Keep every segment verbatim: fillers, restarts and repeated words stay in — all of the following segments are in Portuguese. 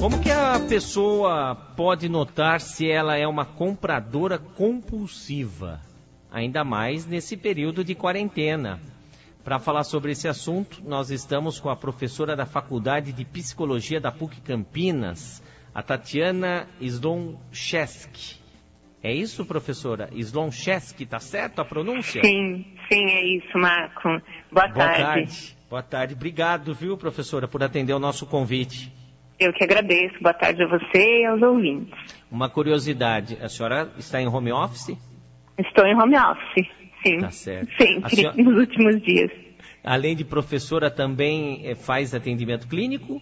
Como que a pessoa pode notar se ela é uma compradora compulsiva? Ainda mais nesse período de quarentena. Para falar sobre esse assunto, nós estamos com a professora da Faculdade de Psicologia da P U C Campinas, a Tatiana Slonczewski. É isso, professora? Slonczewski, tá certo a pronúncia? Sim, sim, é isso, Marco. Boa, Boa tarde. tarde. Boa tarde. Obrigado, viu, professora, por atender o nosso convite. Eu que agradeço. Boa tarde a você e aos ouvintes. Uma curiosidade, a senhora está em home office? Estou em home office, sim. Tá certo. Sempre, senhora, nos últimos dias. Além de professora, também faz atendimento clínico?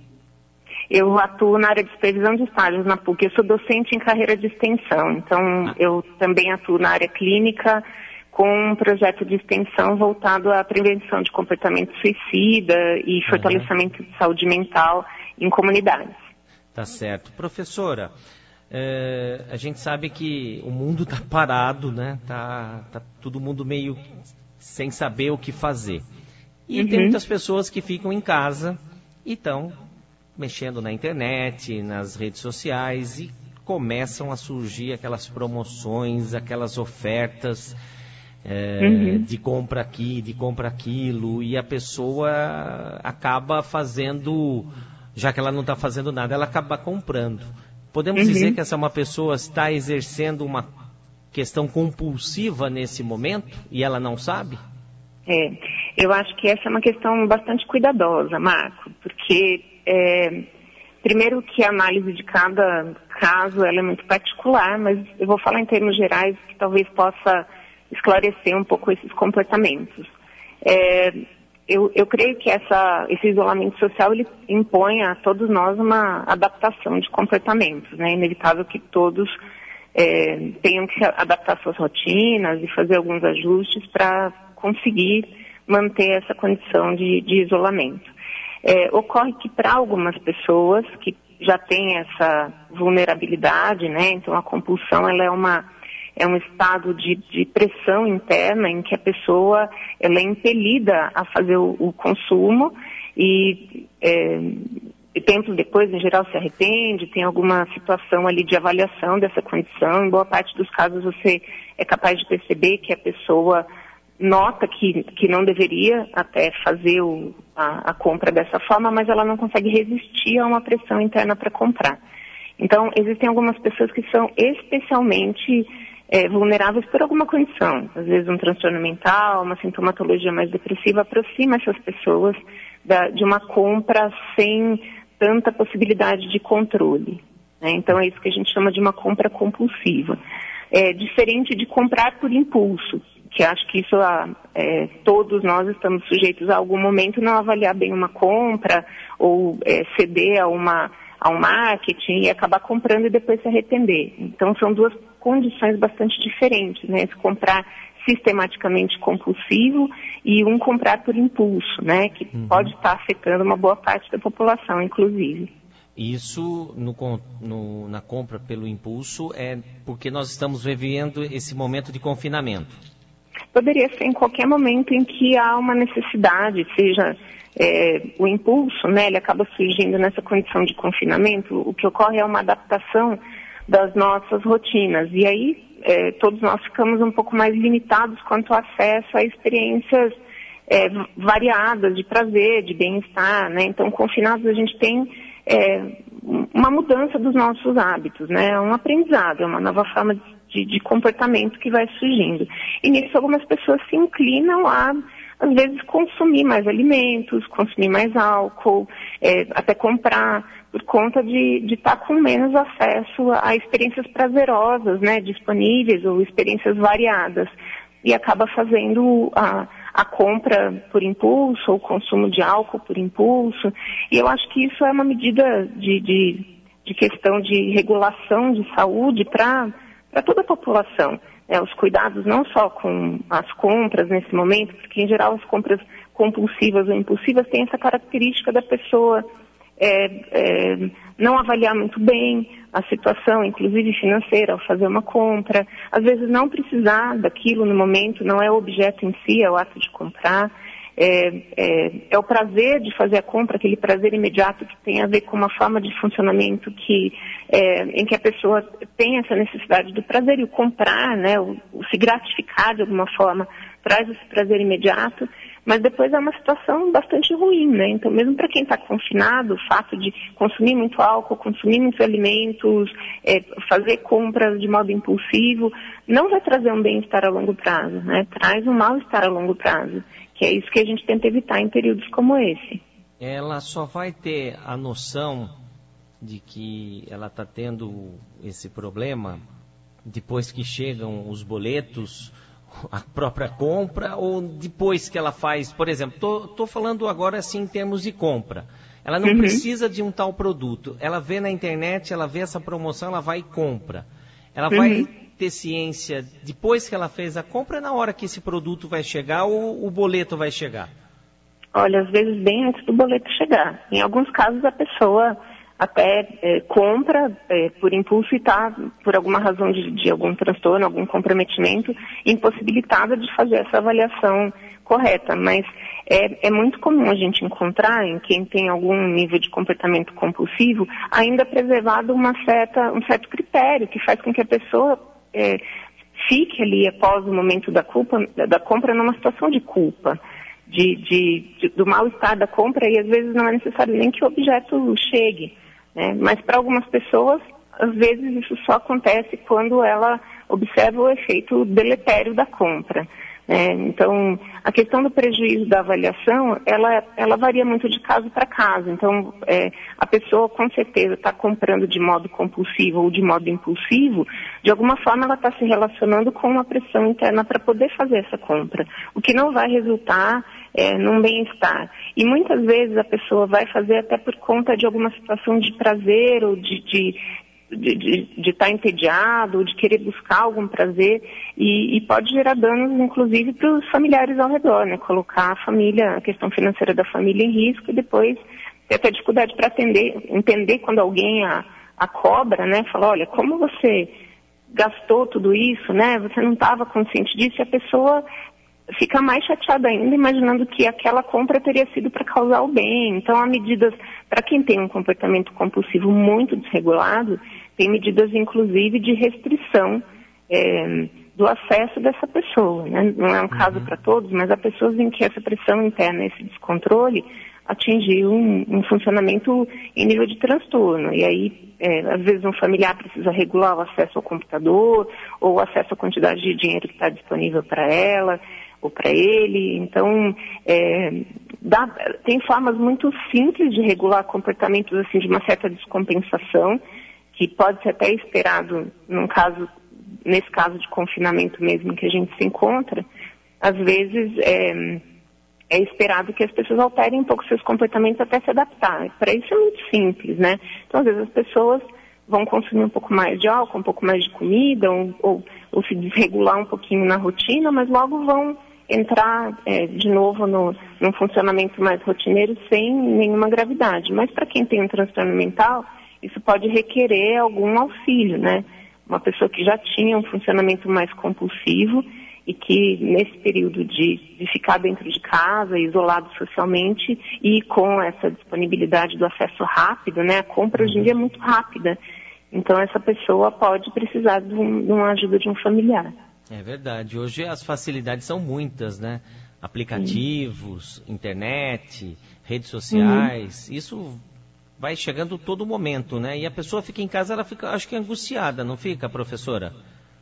Eu atuo na área de supervisão de estágios na P U C. Eu sou docente em carreira de extensão, então ah. eu também atuo na área clínica com um projeto de extensão voltado à prevenção de comportamento suicida e uhum. fortalecimento de saúde mental em comunidades. Tá certo. Professora, é, a gente sabe que o mundo está parado, né? Tá, tá todo mundo meio sem saber o que fazer. E uhum. tem muitas pessoas que ficam em casa e estão mexendo na internet, nas redes sociais e começam a surgir aquelas promoções, aquelas ofertas é, uhum. de compra aqui, de compra aquilo, e a pessoa acaba fazendo, já que ela não está fazendo nada, ela acaba comprando. Podemos uhum. dizer que essa uma pessoa está exercendo uma questão compulsiva nesse momento e ela não sabe? É, eu acho que essa é uma questão bastante cuidadosa, Marco, porque É, primeiro que a análise de cada caso ela é muito particular, mas eu vou falar em termos gerais que talvez possa esclarecer um pouco esses comportamentos. É, eu, eu creio que essa, esse isolamento social ele impõe a todos nós uma adaptação de comportamentos, né? É inevitável que todos é, tenham que adaptar suas rotinas e fazer alguns ajustes para conseguir manter essa condição de, de isolamento. É, ocorre que para algumas pessoas que já têm essa vulnerabilidade, né, então a compulsão ela é, uma, é um estado de, de pressão interna em que a pessoa ela é impelida a fazer o, o consumo e, é, e tempos depois, em geral, se arrepende, tem alguma situação ali de avaliação dessa condição. Em boa parte dos casos você é capaz de perceber que a pessoa nota que, que não deveria até fazer o, a, a compra dessa forma, mas ela não consegue resistir a uma pressão interna para comprar. Então, existem algumas pessoas que são especialmente é, vulneráveis por alguma condição. Às vezes um transtorno mental, uma sintomatologia mais depressiva aproxima essas pessoas da, de uma compra sem tanta possibilidade de controle, né? Então, é isso que a gente chama de uma compra compulsiva. É diferente de comprar por impulso, que acho que isso é, todos nós estamos sujeitos a algum momento não avaliar bem uma compra ou é, ceder a, uma, a um marketing e acabar comprando e depois se arrepender. Então são duas condições bastante diferentes, né? Esse comprar sistematicamente compulsivo e um comprar por impulso, né? Que uhum. pode estar afetando uma boa parte da população, inclusive. Isso no, no, na compra pelo impulso é porque nós estamos vivendo esse momento de confinamento. Poderia ser em qualquer momento em que há uma necessidade, seja é, o impulso, né, ele acaba surgindo nessa condição de confinamento. O que ocorre é uma adaptação das nossas rotinas. E aí é, todos nós ficamos um pouco mais limitados quanto ao acesso a experiências é, variadas de prazer, de bem-estar, né? Então, confinados a gente tem é, uma mudança dos nossos hábitos, né? É um aprendizado, é uma nova forma de De, de comportamento que vai surgindo. E nisso algumas pessoas se inclinam a, às vezes, consumir mais alimentos, consumir mais álcool, é, até comprar, por conta de estar tá com menos acesso a experiências prazerosas, né, disponíveis ou experiências variadas. E acaba fazendo a, a compra por impulso ou o consumo de álcool por impulso. E eu acho que isso é uma medida de, de, de questão de regulação de saúde para para toda a população, né, os cuidados não só com as compras nesse momento, porque em geral as compras compulsivas ou impulsivas têm essa característica da pessoa é, é, não avaliar muito bem a situação, inclusive financeira, ao fazer uma compra, às vezes não precisar daquilo no momento, não é o objeto em si, é o ato de comprar. É, é, é o prazer de fazer a compra, aquele prazer imediato que tem a ver com uma forma de funcionamento que, é, em que a pessoa tem essa necessidade do prazer, e o comprar, né, o, o se gratificar de alguma forma, traz esse prazer imediato, mas depois é uma situação bastante ruim, né? Então, mesmo para quem está confinado, o fato de consumir muito álcool, consumir muitos alimentos, é, fazer compras de modo impulsivo, não vai trazer um bem-estar a longo prazo, né? Traz um mal-estar a longo prazo, que é isso que a gente tenta evitar em períodos como esse. Ela só vai ter a noção de que ela está tendo esse problema depois que chegam os boletos, a própria compra, ou depois que ela faz, por exemplo, estou falando agora assim em termos de compra. Ela não uhum. precisa de um tal produto. Ela vê na internet, ela vê essa promoção, ela vai e compra. Ela uhum. vai ter ciência depois que ela fez a compra, na hora que esse produto vai chegar ou o boleto vai chegar? Olha, às vezes bem antes do boleto chegar. Em alguns casos a pessoa até é, compra é, por impulso e está, por alguma razão de, de algum transtorno, algum comprometimento, impossibilitada de fazer essa avaliação correta. Mas é, é muito comum a gente encontrar em quem tem algum nível de comportamento compulsivo, ainda preservado uma certa, um certo critério que faz com que a pessoa é, fique ali após o momento da, culpa, da compra numa situação de culpa. De, de, de, do mal-estar da compra, e às vezes não é necessário nem que o objeto chegue, né? Mas para algumas pessoas, às vezes isso só acontece quando ela observa o efeito deletério da compra, né? Então, a questão do prejuízo da avaliação, ela, ela varia muito de caso para caso. Então, é, a pessoa com certeza está comprando de modo compulsivo ou de modo impulsivo, de alguma forma ela está se relacionando com uma pressão interna para poder fazer essa compra, o que não vai resultar é, num bem-estar. E muitas vezes a pessoa vai fazer até por conta de alguma situação de prazer ou de... de de de, de estar entediado, de querer buscar algum prazer, e, e pode gerar danos, inclusive, para os familiares ao redor, né? Colocar a família, a questão financeira da família em risco, e depois ter até dificuldade para atender, entender quando alguém a, a cobra, né? Fala, olha, como você gastou tudo isso, né? Você não estava consciente disso, e a pessoa fica mais chateada ainda, imaginando que aquela compra teria sido para causar o bem. Então, há medidas, para quem tem um comportamento compulsivo muito desregulado, tem medidas, inclusive, de restrição é, do acesso dessa pessoa, né? Não é um caso para todos, mas há pessoas em que essa pressão interna, esse descontrole, atingiu um, um funcionamento em nível de transtorno. E aí, é, às vezes, um familiar precisa regular o acesso ao computador, ou o acesso à quantidade de dinheiro que está disponível para ela, ou para ele. Então, é, dá, tem formas muito simples de regular comportamentos assim, de uma certa descompensação, que pode ser até esperado num caso, nesse caso de confinamento mesmo que a gente se encontra. Às vezes é, é esperado que as pessoas alterem um pouco seus comportamentos até se adaptar. Para isso é muito simples, né? Então, às vezes as pessoas vão consumir um pouco mais de álcool, um pouco mais de comida, ou, ou, ou se desregular um pouquinho na rotina, mas logo vão entrar é, de novo no, num funcionamento mais rotineiro sem nenhuma gravidade. Mas para quem tem um transtorno mental, isso pode requerer algum auxílio, né? Uma pessoa que já tinha um funcionamento mais compulsivo e que nesse período de, de ficar dentro de casa, isolado socialmente e com essa disponibilidade do acesso rápido, né? A compra hoje em dia é muito rápida. Então essa pessoa pode precisar de, um, de uma ajuda de um familiar. É verdade. Hoje as facilidades são muitas, né? Aplicativos, uhum. internet, redes sociais, uhum. isso vai chegando todo momento, né? E a pessoa fica em casa, ela fica, acho que angustiada, não fica, professora?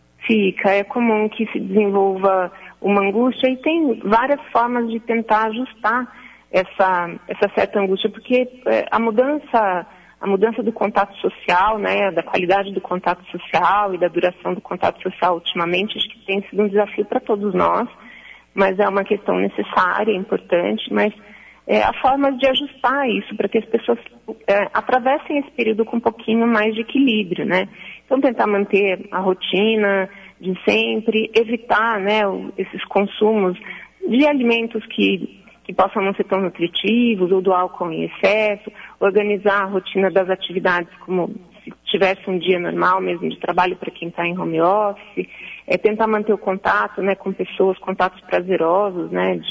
Fica. É comum que se desenvolva uma angústia e tem várias formas de tentar ajustar essa, essa certa angústia, porque é, a mudança... A mudança do contato social, né, da qualidade do contato social e da duração do contato social ultimamente, acho que tem sido um desafio para todos nós, mas é uma questão necessária, importante, mas é, há formas de ajustar isso para que as pessoas é, atravessem esse período com um pouquinho mais de equilíbrio, né? Então tentar manter a rotina de sempre, evitar, né, esses consumos de alimentos que que possam não ser tão nutritivos, ou do álcool em excesso, organizar a rotina das atividades como se tivesse um dia normal mesmo de trabalho para quem está em home office, é tentar manter o contato, né, com pessoas, contatos prazerosos, né, de,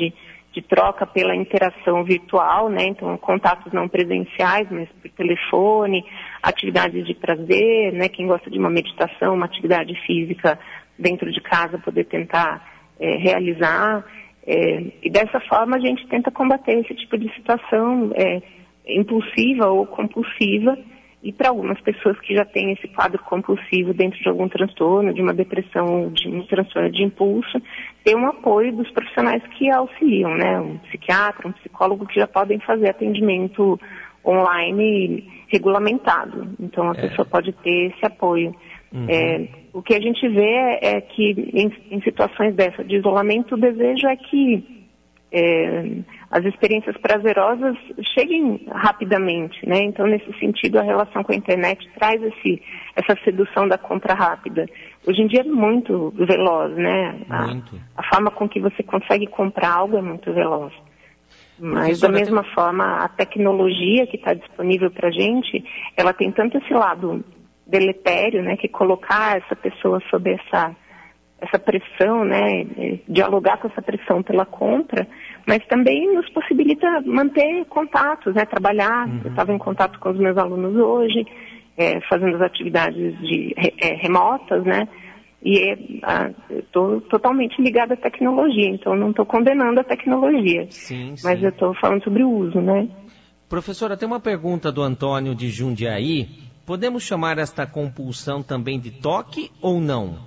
de troca pela interação virtual, né? Então, contatos não presenciais, mas por telefone, atividades de prazer, né? Quem gosta de uma meditação, uma atividade física dentro de casa, poder tentar é, realizar. É, e dessa forma a gente tenta combater esse tipo de situação é, impulsiva ou compulsiva. E para algumas pessoas que já têm esse quadro compulsivo dentro de algum transtorno, de uma depressão, de um transtorno de impulso, ter um apoio dos profissionais que auxiliam, né? Um psiquiatra, um psicólogo que já podem fazer atendimento online regulamentado. Então a é. pessoa pode ter esse apoio. Uhum. É, o que a gente vê é que em, em situações dessa de isolamento, o desejo é que É, as experiências prazerosas cheguem rapidamente, né? Então, nesse sentido, a relação com a internet traz esse, essa sedução da compra rápida. Hoje em dia é muito veloz, né? Muito. A, a forma com que você consegue comprar algo é muito veloz. Mas, da mesma tem... forma, a tecnologia que está disponível para a gente, ela tem tanto esse lado deletério, né? Que colocar essa pessoa sob essa... essa pressão, né, dialogar com essa pressão pela compra, mas também nos possibilita manter contatos, né, trabalhar. Uhum. Eu estava em contato com os meus alunos hoje, é, fazendo as atividades de, é, remotas, né, e estou totalmente ligada à tecnologia, então não estou condenando a tecnologia, sim, sim. Mas eu estou falando sobre o uso, né. Professora, tem uma pergunta do Antônio de Jundiaí. Podemos chamar esta compulsão também de toque ou não?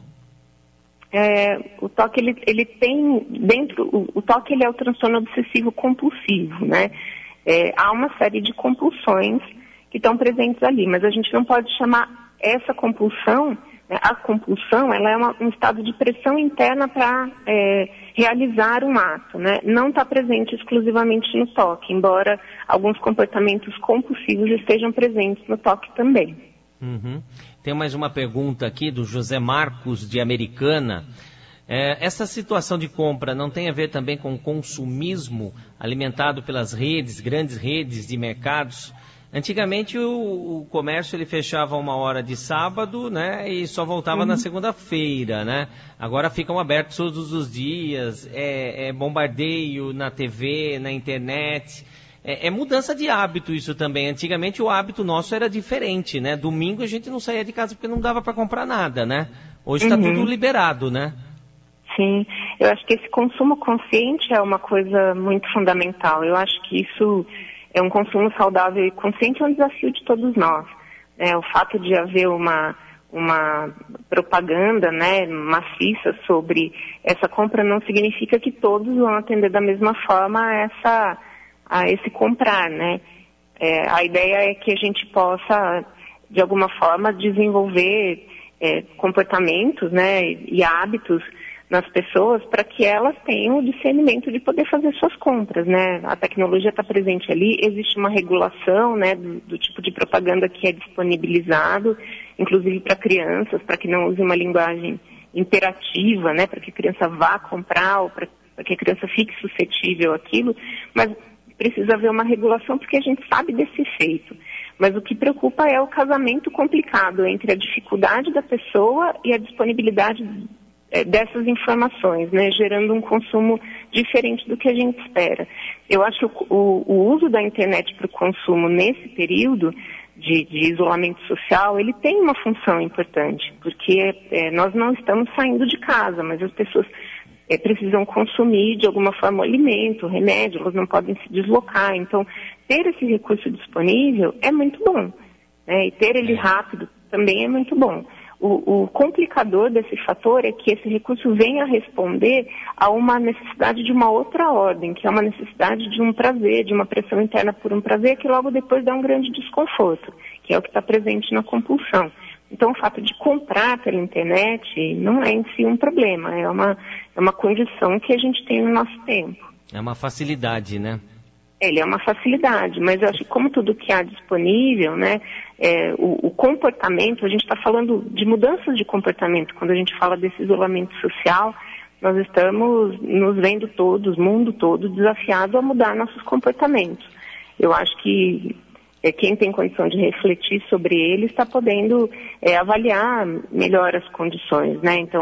É, o toque, ele, ele tem dentro, o, o toque ele é o transtorno obsessivo compulsivo, né? É, há uma série de compulsões que estão presentes ali, mas a gente não pode chamar essa compulsão, né? A compulsão, ela é uma, um estado de pressão interna para é, realizar um ato, né? Não está presente exclusivamente no toque, embora alguns comportamentos compulsivos estejam presentes no toque também. Uhum. Tem mais uma pergunta aqui do José Marcos, de Americana. É, essa situação de compra não tem a ver também com consumismo alimentado pelas redes, grandes redes de mercados? Antigamente o, o comércio ele fechava uma hora de sábado, né, e só voltava uhum. na segunda-feira, né? Agora ficam abertos todos os dias, é, é bombardeio na T V, na internet. É, é mudança de hábito isso também. Antigamente o hábito nosso era diferente, né? Domingo a gente não saía de casa porque não dava para comprar nada, né? Hoje está uhum. tudo liberado, né? Sim, eu acho que esse consumo consciente é uma coisa muito fundamental. Eu acho que isso é um consumo saudável e consciente, é um desafio de todos nós. É, o fato de haver uma, uma propaganda, né, maciça sobre essa compra não significa que todos vão atender da mesma forma a essa... a esse comprar, né? É, a ideia é que a gente possa, de alguma forma, desenvolver é, comportamentos, né, e hábitos nas pessoas para que elas tenham o discernimento de poder fazer suas compras, né? A tecnologia está presente ali, existe uma regulação, né, do, do tipo de propaganda que é disponibilizado, inclusive para crianças, para que não use uma linguagem imperativa, né, para que a criança vá comprar ou para que a criança fique suscetível àquilo, mas precisa haver uma regulação porque a gente sabe desse efeito. Mas o que preocupa é o casamento complicado entre a dificuldade da pessoa e a disponibilidade é, dessas informações, né, gerando um consumo diferente do que a gente espera. Eu acho que o, o uso da internet para o consumo nesse período de, de isolamento social, ele tem uma função importante, porque é, nós não estamos saindo de casa, mas as pessoas É, precisam consumir de alguma forma o alimento, o remédio, elas não podem se deslocar. Então, ter esse recurso disponível é muito bom, né? E ter ele rápido também é muito bom. O, o complicador desse fator é que esse recurso venha responder a uma necessidade de uma outra ordem, que é uma necessidade de um prazer, de uma pressão interna por um prazer, que logo depois dá um grande desconforto, que é o que está presente na compulsão. Então, o fato de comprar pela internet não é em si um problema, é uma, é uma condição que a gente tem no nosso tempo. É uma facilidade, né? Ele é uma facilidade, mas eu acho que como tudo que há disponível, né, é, o, o comportamento, a gente está falando de mudanças de comportamento, quando a gente fala desse isolamento social, nós estamos nos vendo todos, mundo todo, desafiado a mudar nossos comportamentos. Eu acho que É, quem tem condição de refletir sobre ele está podendo é, avaliar melhor as condições, né? Então,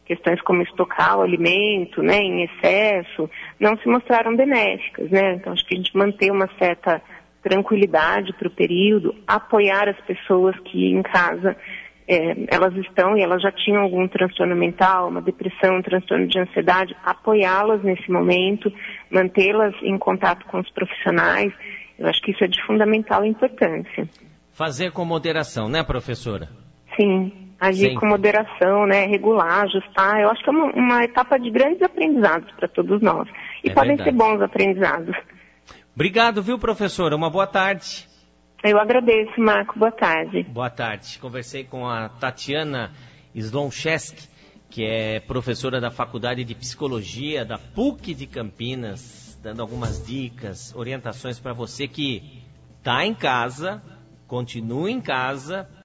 questões como estocar o alimento, né, em excesso, não se mostraram benéficas, né? Então, acho que a gente manter uma certa tranquilidade para o período, apoiar as pessoas que em casa é, elas estão e elas já tinham algum transtorno mental, uma depressão, um transtorno de ansiedade, apoiá-las nesse momento, mantê-las em contato com os profissionais. Eu acho que isso é de fundamental importância. Fazer com moderação, né, professora? Sim, agir Sim. com moderação, né, regular, ajustar. Eu acho que é uma, uma etapa de grandes aprendizados para todos nós. E É podem verdade. ser bons aprendizados. Obrigado, viu, professora? Uma boa tarde. Eu agradeço, Marco. Boa tarde. Boa tarde. Conversei com a Tatiana Sloncheski, que é professora da Faculdade de Psicologia da P U C de Campinas, dando algumas dicas, orientações para você que está em casa, continua em casa,